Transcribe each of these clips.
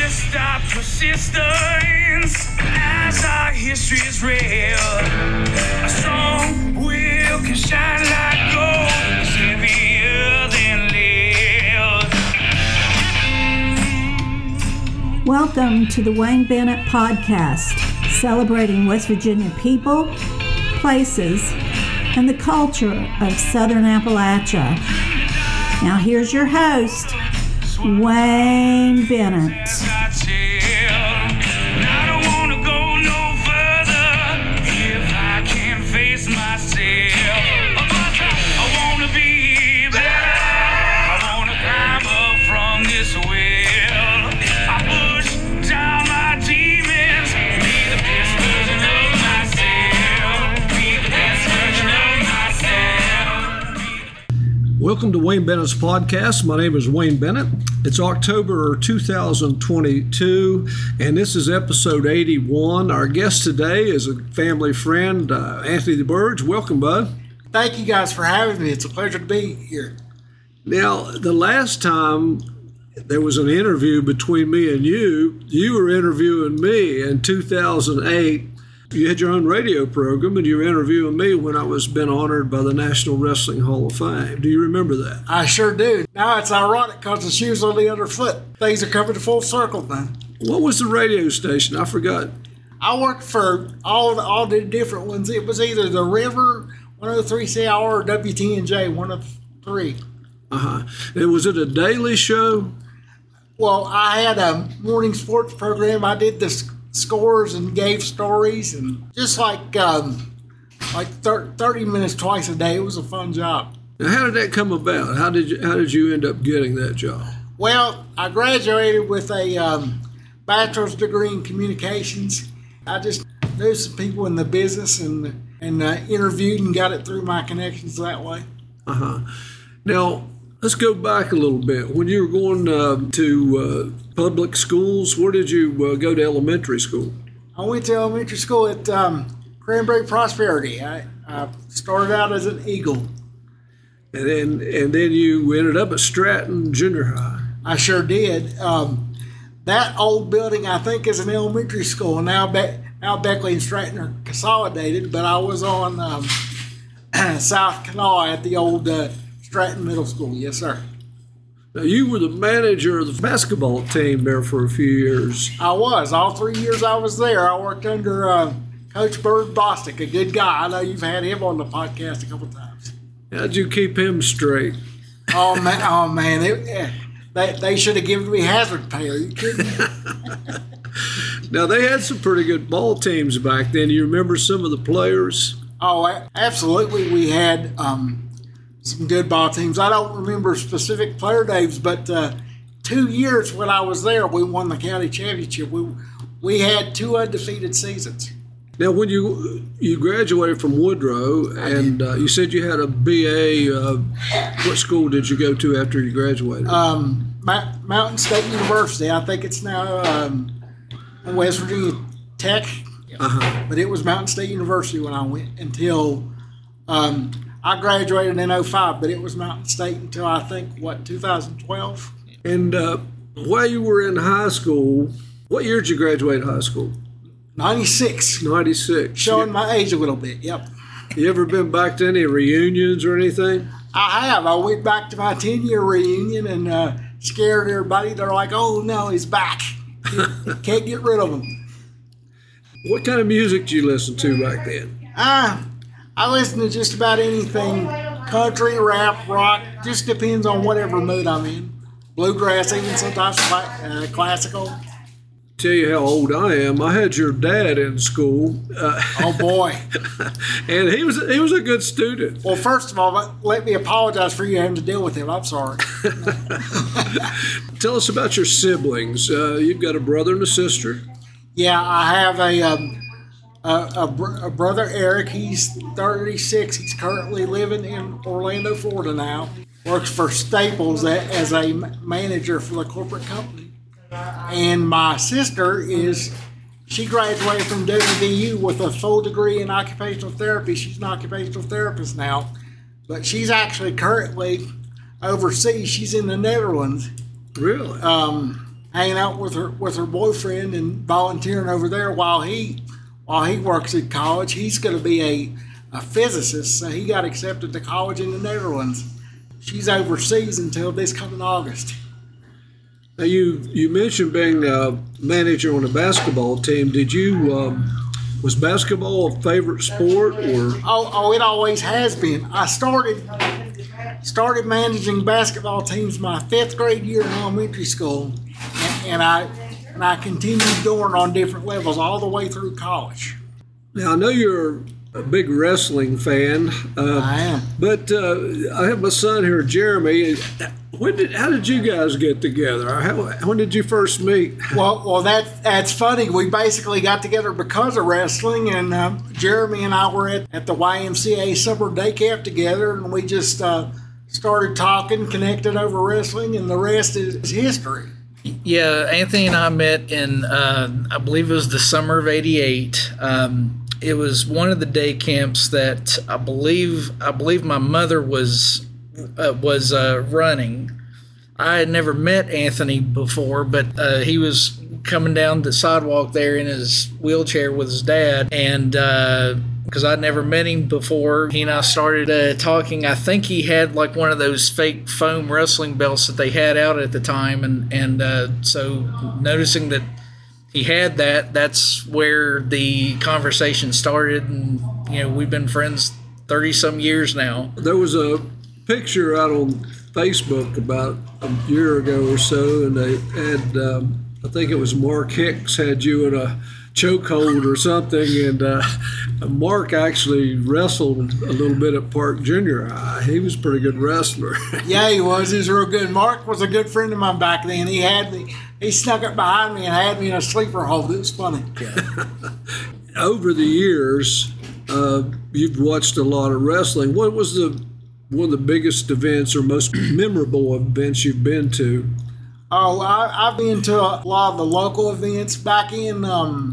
can't stop persistence as our history is real. A strong will can shine like gold, it's heavier than lead. Welcome to the Wayne Bennett Podcast, celebrating West Virginia people, places, and the culture of Southern Appalachia. Now here's your host, Wayne Bennett. Welcome to Wayne Bennett's podcast. My name is Wayne Bennett. It's October 2022, and this is episode 81. Our guest today is a family friend, Anthony DeBurge. Welcome, bud. Thank you guys for having me. It's a pleasure to be here. Now, the last time there was an interview between me and you were interviewing me in 2008. You had your own radio program, and you were interviewing me when I was been honored by the National Wrestling Hall of Fame. Do you remember that? I sure do. Now it's ironic because the shoe's on the other foot. Things are coming to full circle now. What was the radio station? I forgot. I worked for all the different ones. It was either the River, 103 CR, or WTNJ, 103. And was it a daily show? Well, I had a morning sports program. I did the scores and gave stories, and just like 30 minutes twice a day. It was a fun job. Now, how did that come about? How did you end up getting that job? Well, I graduated with a bachelor's degree in communications. I just knew some people in the business and interviewed and got it through my connections that way. Now, let's go back a little bit. When you were going to public schools, where did you go to elementary school? I went to elementary school at Cranberry Prosperity. I started out as an Eagle. And then you ended up at Stratton Junior High. I sure did. That old building, I think, is an elementary school. Now Beckley and Stratton are consolidated, but I was on South Kanawha at the old Stratton Middle School. Yes, sir. Now, you were the manager of the basketball team there for a few years. I was. All 3 years I was there. I worked under Coach Bird Bostic, a good guy. I know you've had him on the podcast a couple times. How'd you keep him straight? Oh, man. They should have given me hazard pay. Are you kidding me? Now, they had some pretty good ball teams back then. You remember some of the players? Oh, absolutely. We had some good ball teams. I don't remember specific player names, but 2 years when I was there, we won the county championship. We had 2 undefeated seasons. Now, when you graduated from Woodrow, and you said you had a BA, what school did you go to after you graduated? Mountain State University. I think it's now West Virginia Tech, but it was Mountain State University when I went until I graduated in 2005, but it was Mountain State until I think, 2012? And while you were in high school, what year did you graduate high school? 96. 96. Showing my age a little bit, yep. You ever been back to any reunions or anything? I have. I went back to my 10-year reunion and scared everybody. They're like, oh, no, he's back. Can't get rid of him. What kind of music did you listen to back then? I listen to just about anything, country, rap, rock, just depends on whatever mood I'm in. Bluegrass, even sometimes classical. Tell you how old I am. I had your dad in school. Oh boy! And he was a good student. Well, first of all, let me apologize for you having to deal with him. I'm sorry. Tell us about your siblings. You've got a brother and a sister. Yeah, I have a brother, Eric. He's 36. He's currently living in Orlando, Florida now. Works for Staples as a manager for the corporate company. And my sister she graduated from WVU with a full degree in occupational therapy. She's an occupational therapist now, but she's actually currently overseas. She's in the Netherlands. Really? hanging out with her boyfriend and volunteering over there while he works at college. He's going to be a physicist, so he got accepted to college in the Netherlands. She's overseas until this coming August. Now you mentioned being a manager on a basketball team. Did you was basketball a favorite sport, or? Oh, it always has been. I started managing basketball teams my 5th grade year in elementary school, and I continued doing it on different levels all the way through college. Now I know you're a big wrestling fan. I am. But I have my son here, Jeremy. How did you guys get together? When did you first meet? Well, that's funny. We basically got together because of wrestling, and Jeremy and I were at the YMCA summer day camp together, and we just started talking, connected over wrestling, and the rest is history. Yeah, Anthony and I met in, I believe it was the summer of '88. It was one of the day camps that I believe my mother was running. I had never met Anthony before, but he was coming down the sidewalk there in his wheelchair with his dad, and because I'd never met him before, he and I started talking. I think he had like one of those fake foam wrestling belts that they had out at the time, and so noticing that he had that's where the conversation started, and we've been friends 30-some years now. There was a picture out on Facebook about a year ago or so, and they had, I think it was Mark Hicks had you in a chokehold or something, and Mark actually wrestled a little bit at Park Junior High. He was a pretty good wrestler. Yeah, he was. He was real good. Mark was a good friend of mine back then. He had me. He snuck up behind me and had me in a sleeper hold. It was funny. Over the years, you've watched a lot of wrestling. What was one of the biggest events or most memorable events you've been to? Oh, I've been to a lot of the local events. Back in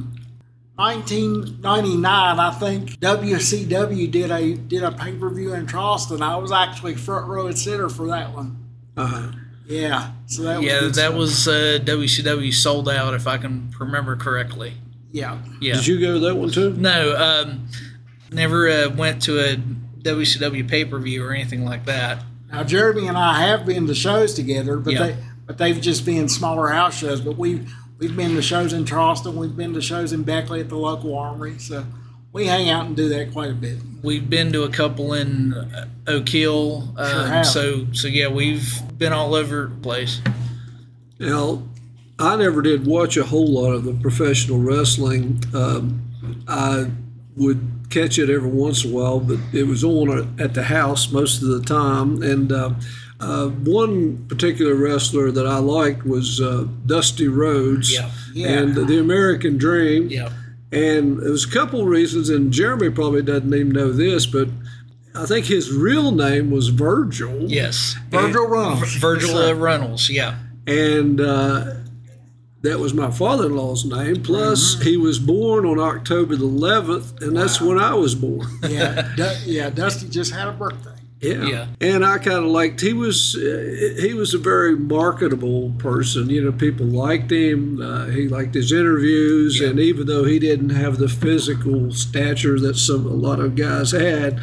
1999, I think WCW did a pay-per-view in Charleston. I was actually front row and center for that one. Uh-huh. Yeah, so that was that was WCW Sold Out, if I can remember correctly. Yeah. Did you go to that one too? No, never went to a WCW pay-per-view or anything like that. Now, Jeremy and I have been to shows together, but Yeah. they've just been smaller house shows. But we've been to shows in Charleston. We've been to shows in Beckley at the local armory. So we hang out and do that quite a bit. We've been to a couple in Oak Hill. Sure have. So yeah, we've been all over the place. Now, I never did watch a whole lot of the professional wrestling. I would catch it every once in a while, but it was on at the house most of the time. And one particular wrestler that I liked was Dusty Rhodes Yeah. and the American Dream. Yeah. And there was a couple of reasons, and Jeremy probably doesn't even know this, but I think his real name was Virgil. Yes. Virgil Runnels. Virgil Runnels, yeah. And that was my father-in-law's name. Plus, he was born on October the 11th, and that's when I was born. Yeah, Dusty just had a birthday. Yeah. And I kind of liked. He was a very marketable person. People liked him. He liked his interviews, and even though he didn't have the physical stature that a lot of guys had,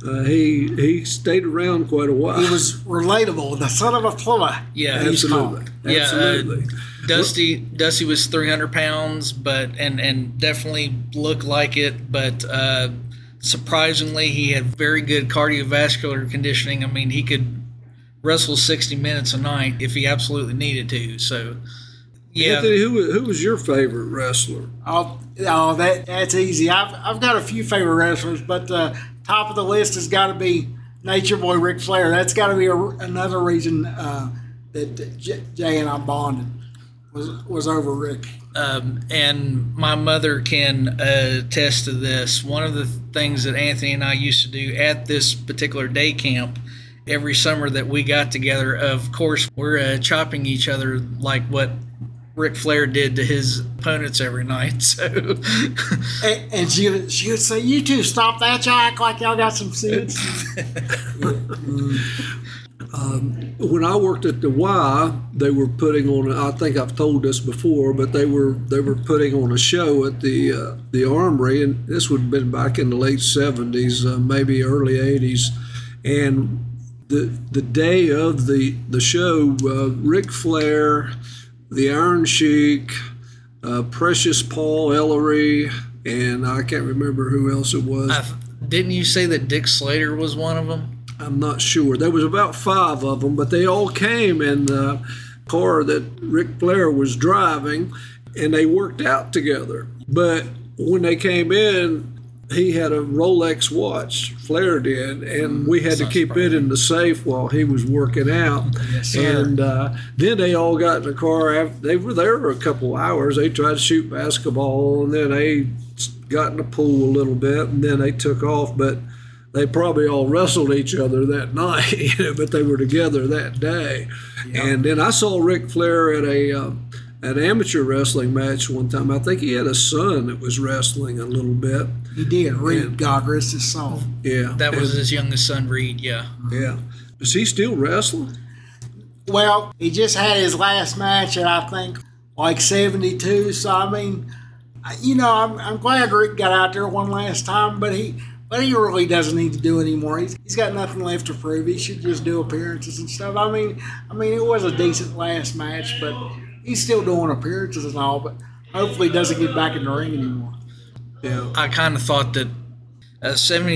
he stayed around quite a while. He was relatable, the son of a plumber. Yeah, absolutely. Yeah, Absolutely. Dusty was 300 pounds, but and definitely looked like it, but surprisingly, he had very good cardiovascular conditioning. I mean, he could wrestle 60 minutes a night if he absolutely needed to. So, yeah. Anthony, who was your favorite wrestler? That's easy. I've got a few favorite wrestlers, but top of the list has got to be Nature Boy Ric Flair. That's got to be another reason that Jay and I bonded was over Rick. And my mother can attest to this. One of the things that Anthony and I used to do at this particular day camp every summer that we got together, of course, we're chopping each other like what Ric Flair did to his opponents every night. So, and she would say, "You two stop that! Y'all act like y'all got some sense." When I worked at the Y, they were putting on. I think I've told this before, but they were putting on a show at the Armory, and this would have been back in the late '70s, maybe early '80s, and the day of the show, Ric Flair, the Iron Sheik, Precious Paul Ellery, and I can't remember who else it was. Didn't you say that Dick Slater was one of them? I'm not sure. There was about 5 of them, but they all came in the car that Ric Flair was driving, and they worked out together. But when they came in, he had a Rolex watch, Flair did, and we had to keep it in the safe while he was working out. Yes, sir. And then they all got in the car. They were there for a couple hours. They tried to shoot basketball, and then they got in the pool a little bit, and then they took off. But they probably all wrestled each other that night, but they were together that day. Yep. And then I saw Ric Flair at an amateur wrestling match one time. I think he had a son that was wrestling a little bit. He did. Reed, God rest his soul. Yeah. That was his youngest son, Reed, yeah. Yeah. Is he still wrestling? Well, he just had his last match at, I think, like 72. So, I mean, I'm glad Rick got out there one last time, but he really doesn't need to do anymore. He's got nothing left to prove. He should just do appearances and stuff. I mean, it was a decent last match, but he's still doing appearances and all, but hopefully he doesn't get back in the ring anymore. Yeah. I kind of thought that a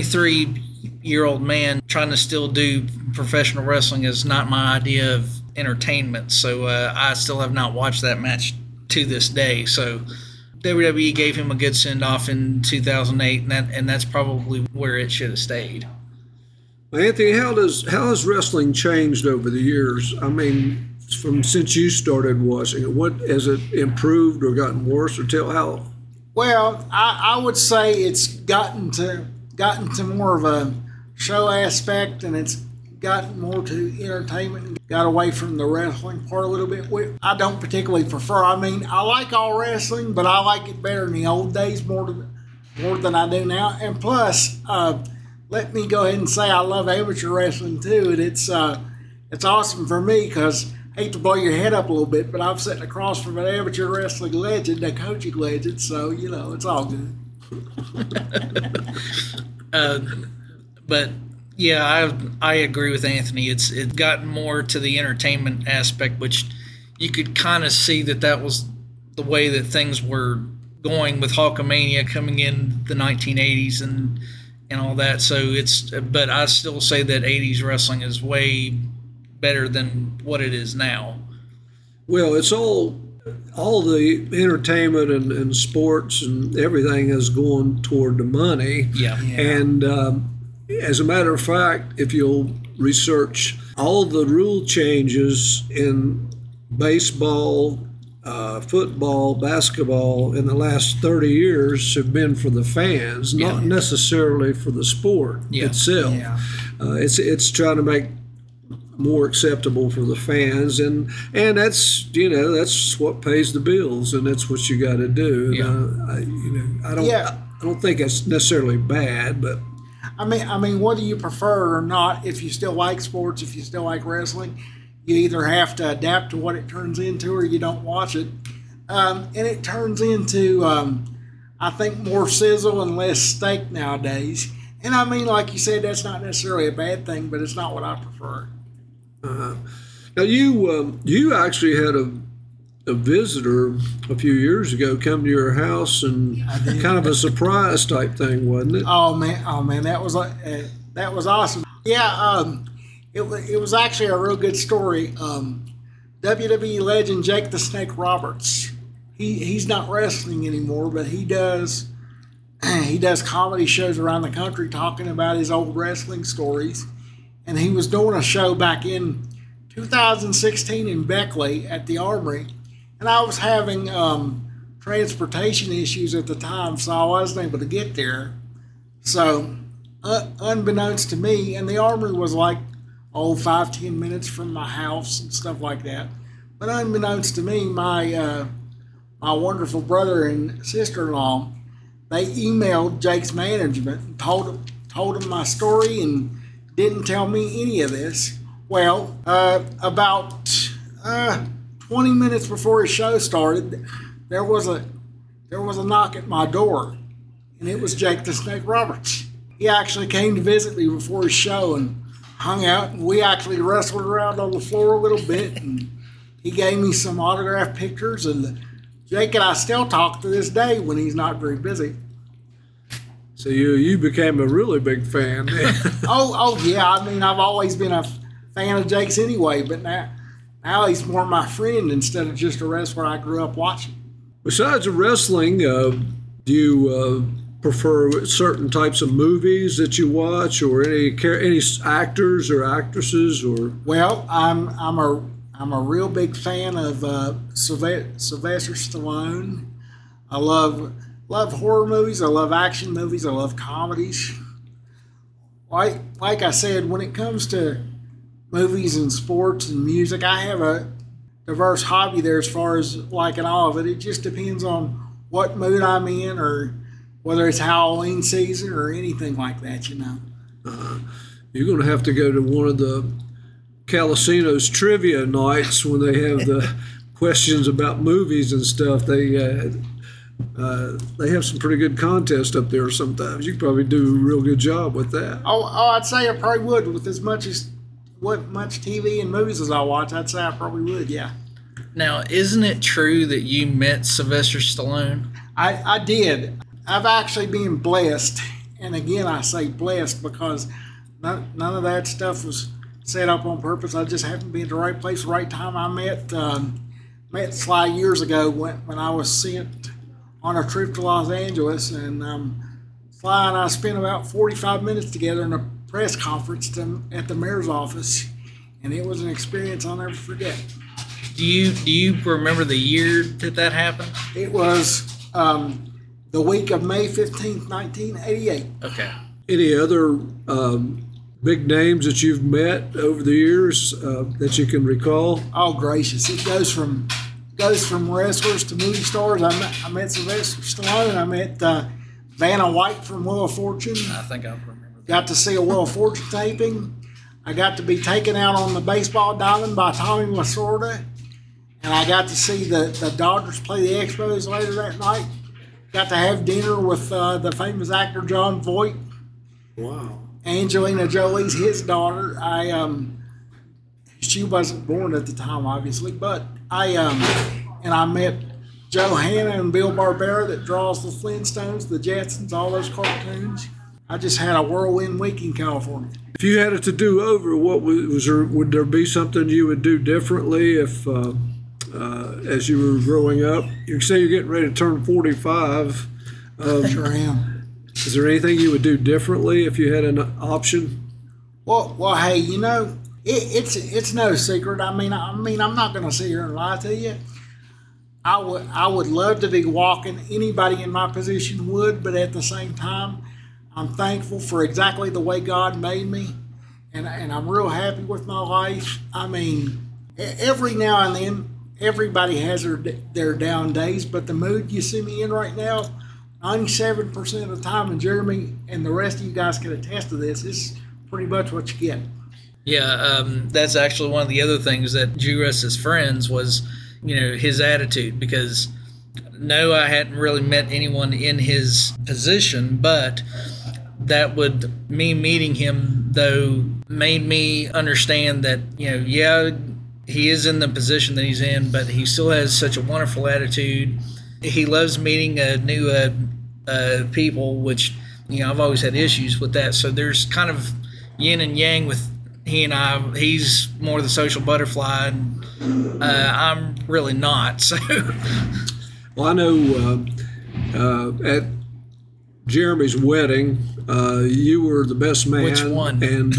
73-year-old man trying to still do professional wrestling is not my idea of entertainment. So I still have not watched that match to this day. So WWE gave him a good send-off in 2008, and that's probably where it should have stayed. Anthony, how has wrestling changed over the years? I mean, since you started watching it, what has it improved or gotten worse, or how? Well, I would say it's gotten to more of a show aspect, and it's gotten more to entertainment and got away from the wrestling part a little bit. I don't particularly prefer. I mean, I like all wrestling, but I like it better in the old days more than I do now. And plus, let me go ahead and say I love amateur wrestling too, and it's awesome for me because I hate to blow your head up a little bit, but I'm sitting across from an amateur wrestling legend, a coaching legend, so it's all good. But yeah, I agree with Anthony. It's gotten more to the entertainment aspect, which you could kind of see that was the way that things were going with Hulkamania coming in the 1980s and all that. So but I still say that 80s wrestling is way better than what it is now. Well, it's all the entertainment and sports and everything has gone toward the money. Yeah. And as a matter of fact, if you'll research all the rule changes in baseball, football, basketball in the last 30 years have been for the fans, not necessarily for the sport itself. Yeah. It's trying to make more acceptable for the fans, and that's that's what pays the bills, and that's what you got to do. And, I don't think it's necessarily bad, but I mean, whether you prefer or not, if you still like sports, if you still like wrestling, you either have to adapt to what it turns into or you don't watch it. And it turns into, I think, more sizzle and less steak nowadays. And I mean, like you said, that's not necessarily a bad thing, but it's not what I prefer. Now, you actually had a visitor a few years ago come to your house, and kind of a surprise type thing, wasn't it? Oh man, that was awesome. Yeah, it was actually a real good story. WWE legend Jake the Snake Roberts. He's not wrestling anymore, but he does comedy shows around the country talking about his old wrestling stories. And he was doing a show back in 2016 in Beckley at the Armory. And I was having transportation issues at the time, so I wasn't able to get there. So, unbeknownst to me, and the Armory was like, 5-10 minutes from my house and stuff like that. But unbeknownst to me, my wonderful brother and sister-in-law, they emailed Jake's management and told him my story and didn't tell me any of this. Well, about 20 minutes before his show started, there was a knock at my door, and it was Jake the Snake Roberts. He actually came to visit me before his show and hung out, and we actually wrestled around on the floor a little bit, and he gave me some autographed pictures, and Jake and I still talk to this day when he's not very busy. So you became a really big fan. Oh yeah. I mean, I've always been a fan of Jake's anyway, but now he's more my friend instead of just a wrestler I grew up watching. Besides wrestling, do you prefer certain types of movies that you watch, or any actors or actresses, or? Well, I'm a real big fan of Sylvester Stallone. I love horror movies. I love action movies. I love comedies. Like I said, when it comes to movies and sports and music, I have a diverse hobby there as far as liking all of it. It just depends on what mood I'm in, or whether it's Halloween season or anything like that, you know. You're going to have to go to one of the Calacino's trivia nights when they have the questions about movies and stuff. They have some pretty good contests up there sometimes. You probably do a real good job with that. Oh, I'd say I probably would, with as much TV and movies as I watch. I'd say I probably would, yeah. Now, isn't it true that you met Sylvester Stallone? I did. I've actually been blessed, and again I say blessed because none of that stuff was set up on purpose. I just happened to be at the right place, right time. I met Sly years ago when I was sent on a trip to Los Angeles, and Sly and I spent about 45 minutes together in a press conference at the mayor's office, and it was an experience I'll never forget. Do you remember the year that happened? It was the week of May 15th, 1988. Okay. Any other big names that you've met over the years that you can recall? Oh, gracious. It goes from wrestlers to movie stars. I met Sylvester Stallone. I met Vanna White from Wheel of Fortune. I think I remember that. Got to see a Wheel of Fortune taping. I got to be taken out on the baseball diamond by Tommy Lasorda. And I got to see the Dodgers play the Expos later that night. Got to have dinner with the famous actor John Voight. Wow. Angelina Jolie's his daughter. She wasn't born at the time, obviously, but I met Joe Hanna and Bill Barbera that draws the Flintstones, the Jetsons, all those cartoons. I just had a whirlwind week in California. If you had it to do over, would there be something you would do differently if, as you were growing up? You say you're getting ready to turn 45. Sure am. Is there anything you would do differently if you had an option? Well, hey, you know, it's no secret. I mean, I'm not going to sit here and lie to you. I would love to be walking. Anybody in my position would, but at the same time, I'm thankful for exactly the way God made me, and I'm real happy with my life. I mean, every now and then, everybody has their down days, but the mood you see me in right now, 97% of the time, and Jeremy and the rest of you guys can attest to this, is pretty much what you get. Yeah, that's actually one of the other things that drew us as friends was, you know, his attitude. Because no, I hadn't really met anyone in his position, but me meeting him though made me understand that, you know, yeah, he is in the position that he's in, but he still has such a wonderful attitude. He loves meeting new people, which, you know, I've always had issues with that. So there's kind of yin and yang with he and I. He's more the social butterfly, and I'm really not. So, well, I know at Jeremy's wedding, you were the best man. Which one? And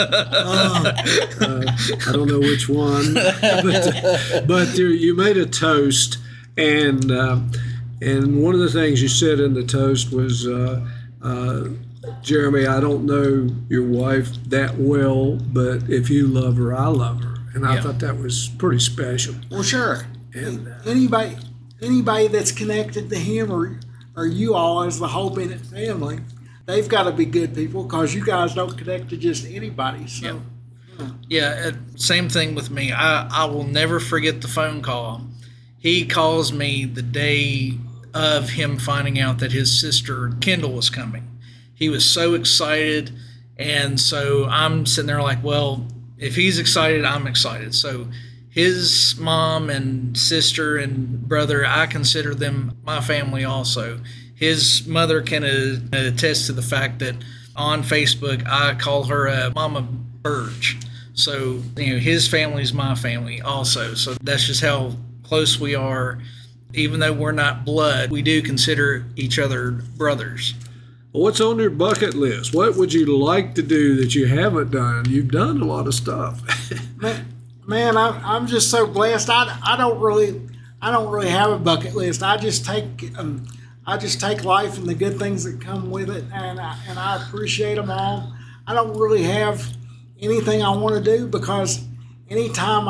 I don't know which one, but you made a toast, and one of the things you said in the toast was, Jeremy, I don't know your wife that well, but if you love her, I love her. And I thought that was pretty special. Well, sure. And anybody that's connected to him or you all as the whole Bennett family, they've got to be good people, because you guys don't connect to just anybody. So, Yeah, same thing with me. I will never forget the phone call. He calls me the day of him finding out that his sister Kendall was coming. He was so excited, and so I'm sitting there like, well, if he's excited, I'm excited. So his mom and sister and brother, I consider them my family also. His mother can attest to the fact that on Facebook, I call her Mama Burge. So, his family's my family also. So that's just how close we are. Even though we're not blood, we do consider each other brothers. What's on your bucket list? What would you like to do that you haven't done? You've done a lot of stuff. Man, I'm just so blessed. I don't really have a bucket list. I just take life and the good things that come with it, and I appreciate them all. I don't really have anything I want to do, because anytime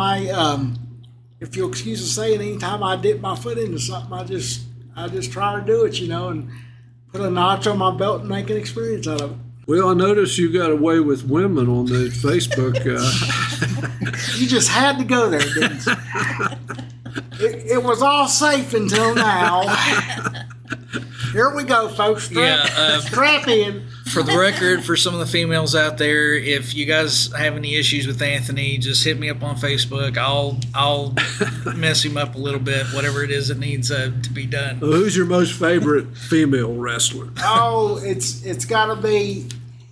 if you'll excuse me saying, anytime I dip my foot into something, I just try to do it, and put a notch on my belt and make an experience out of it. Well, I noticed you got away with women on the Facebook. You just had to go there, didn't you? It was all safe until now. Here we go, folks. Strap in. For the record, for some of the females out there, if you guys have any issues with Anthony, just hit me up on Facebook. I'll mess him up a little bit, whatever it is that needs to be done. Well, who's your most favorite female wrestler? Oh, it's got to be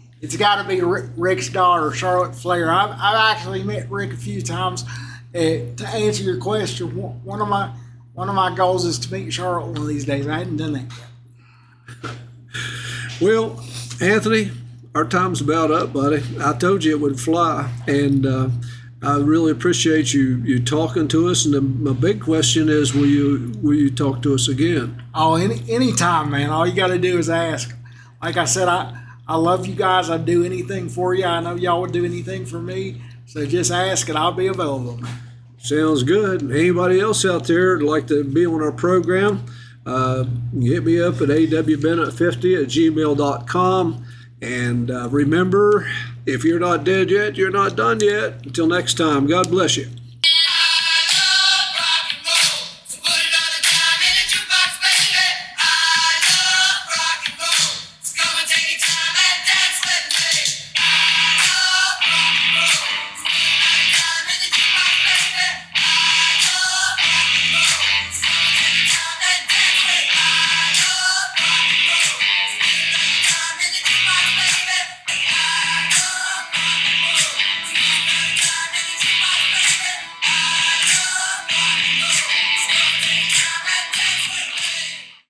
Rick's daughter, Charlotte Flair. I've actually met Rick a few times. To answer your question, one of my goals is to meet Charlotte one of these days. I hadn't done that yet. Well, Anthony, our time's about up, buddy. I told you it would fly, and I really appreciate you talking to us. And my big question is, will you talk to us again? Oh, anytime, man. All you got to do is ask. Like I said, I love you guys. I'd do anything for you. I know y'all would do anything for me. So just ask, and I'll be available. Sounds good. Anybody else out there would like to be on our program? Hit me up at awbennett50@gmail.com. And remember, if you're not dead yet, you're not done yet. Until next time, God bless you.